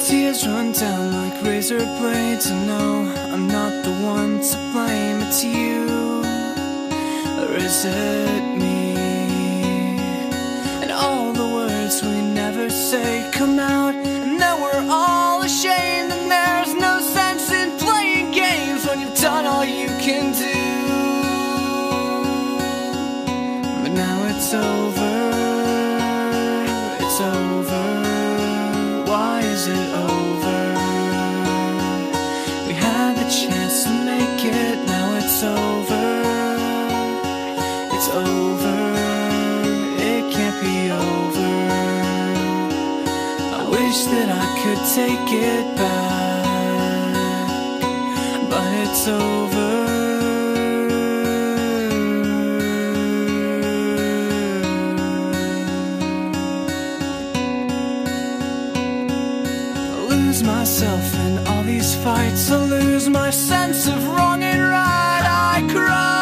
Tears run down like razor blades. I know I'm not the one to blame. It's you, or is it me? And all the words we never say come out, and then we're all ashamed. And there's no sense in playing games when you've done all you can do. But now it's over, it's over. Why is it over? We had the chance to make it, now it's over. It's over, it can't be over. I wish that I could take it back, but it's over. Myself in all these fights, I lose my sense of wrong and right. I cry.